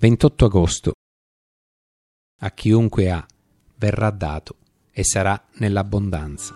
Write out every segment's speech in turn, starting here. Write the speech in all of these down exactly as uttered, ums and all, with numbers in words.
ventotto agosto. A chiunque ha, verrà dato e sarà nell'abbondanza.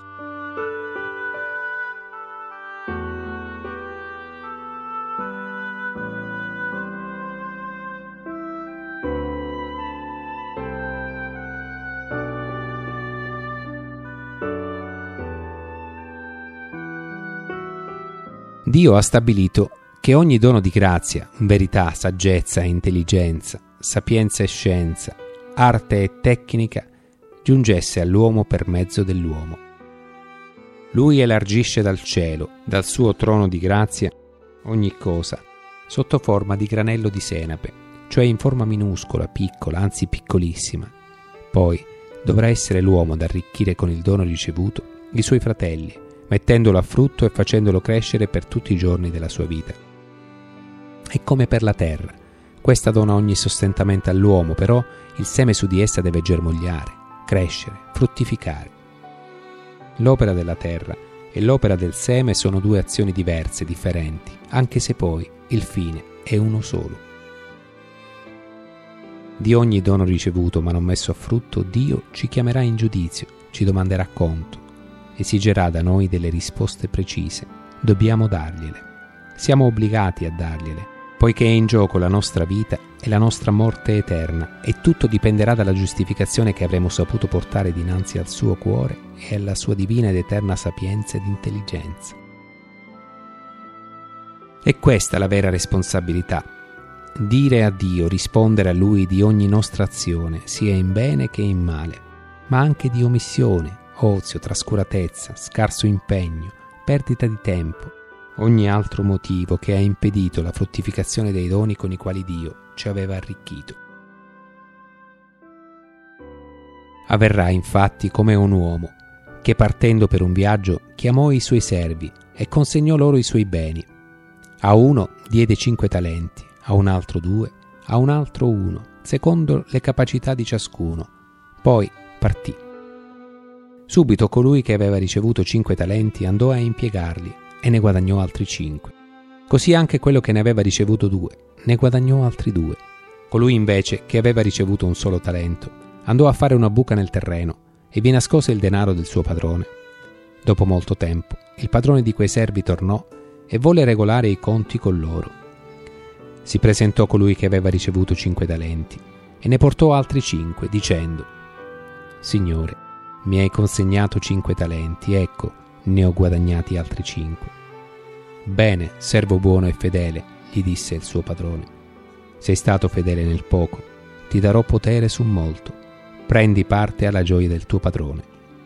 Dio ha stabilito che ogni dono di grazia, verità, saggezza e intelligenza, sapienza e scienza, arte e tecnica giungesse all'uomo per mezzo dell'uomo. Lui elargisce dal cielo, dal suo trono di grazia, ogni cosa sotto forma di granello di senape, cioè in forma minuscola, piccola, anzi piccolissima. Poi dovrà essere l'uomo ad arricchire con il dono ricevuto i suoi fratelli, mettendolo a frutto e facendolo crescere per tutti i giorni della sua vita. È come per la terra. Questa dona ogni sostentamento all'uomo, però il seme su di essa deve germogliare, crescere, fruttificare. L'opera della terra e l'opera del seme sono due azioni diverse, differenti, anche se poi il fine è uno solo. Di ogni dono ricevuto ma non messo a frutto, Dio ci chiamerà in giudizio, ci domanderà conto, esigerà da noi delle risposte precise. Dobbiamo dargliele. Siamo obbligati a dargliele, poiché è in gioco la nostra vita e la nostra morte eterna, e tutto dipenderà dalla giustificazione che avremo saputo portare dinanzi al suo cuore e alla sua divina ed eterna sapienza ed intelligenza. È questa la vera responsabilità: dire a Dio, rispondere a Lui di ogni nostra azione, sia in bene che in male, ma anche di omissione, ozio, trascuratezza, scarso impegno, perdita di tempo, ogni altro motivo che ha impedito la fruttificazione dei doni con i quali Dio ci aveva arricchito. Avverrà infatti come un uomo che, partendo per un viaggio, chiamò i suoi servi e consegnò loro i suoi beni. A uno diede cinque talenti, a un altro due, a un altro uno, secondo le capacità di ciascuno. Poi partì. Subito colui che aveva ricevuto cinque talenti andò a impiegarli e ne guadagnò altri cinque. Così anche quello che ne aveva ricevuto due ne guadagnò altri due. Colui invece che aveva ricevuto un solo talento andò a fare una buca nel terreno e vi nascose il denaro del suo padrone. Dopo molto tempo il padrone di quei servi tornò e volle regolare i conti con loro. Si presentò colui che aveva ricevuto cinque talenti e ne portò altri cinque, dicendo: Signore, mi hai consegnato cinque talenti, ecco, ne ho guadagnati altri cinque. Bene, servo buono e fedele, gli disse il suo padrone. Sei stato fedele nel poco, ti darò potere su molto. Prendi parte alla gioia del tuo padrone.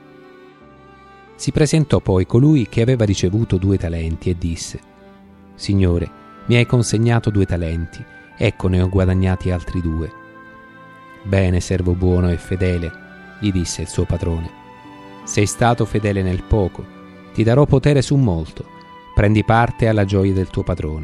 Si presentò poi colui che aveva ricevuto due talenti e disse: Signore, mi hai consegnato due talenti, ecco ne ho guadagnati altri due. Bene, servo buono e fedele, gli disse il suo padrone. Sei stato fedele nel poco, ti darò potere su molto, prendi parte alla gioia del tuo padrone.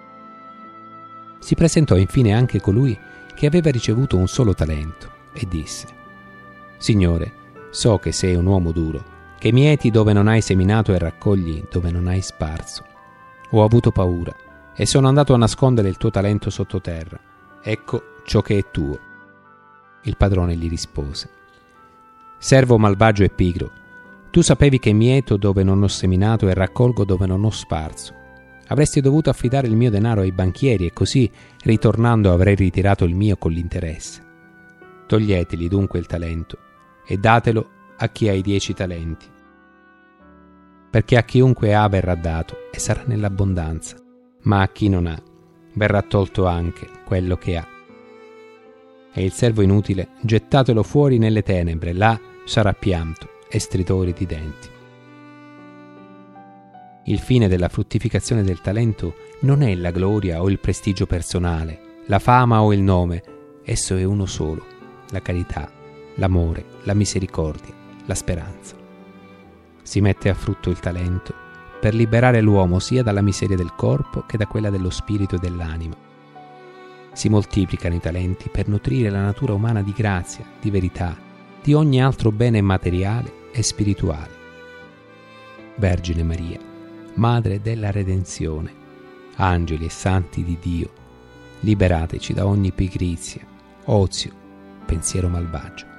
Si presentò infine anche colui che aveva ricevuto un solo talento e disse: Signore, so che sei un uomo duro, che mieti dove non hai seminato e raccogli dove non hai sparso. Ho avuto paura e sono andato a nascondere il tuo talento sottoterra. Ecco ciò che è tuo. Il padrone gli rispose: Servo malvagio e pigro, tu sapevi che mieto dove non ho seminato e raccolgo dove non ho sparso. Avresti dovuto affidare il mio denaro ai banchieri e così, ritornando, avrei ritirato il mio con l'interesse. Toglietegli dunque il talento e datelo a chi ha i dieci talenti. Perché a chiunque ha verrà dato e sarà nell'abbondanza, ma a chi non ha verrà tolto anche quello che ha. E il servo inutile gettatelo fuori nelle tenebre, là sarà pianto e stridori di denti. Il fine della fruttificazione del talento non è la gloria o il prestigio personale, la fama o il nome, esso è uno solo: la carità, l'amore, la misericordia, la speranza. Si mette a frutto il talento per liberare l'uomo sia dalla miseria del corpo che da quella dello spirito e dell'anima. Si moltiplicano i talenti per nutrire la natura umana di grazia, di verità, di ogni altro bene materiale e spirituale. Vergine Maria, Madre della Redenzione, angeli e santi di Dio, liberateci da ogni pigrizia, ozio, pensiero malvagio.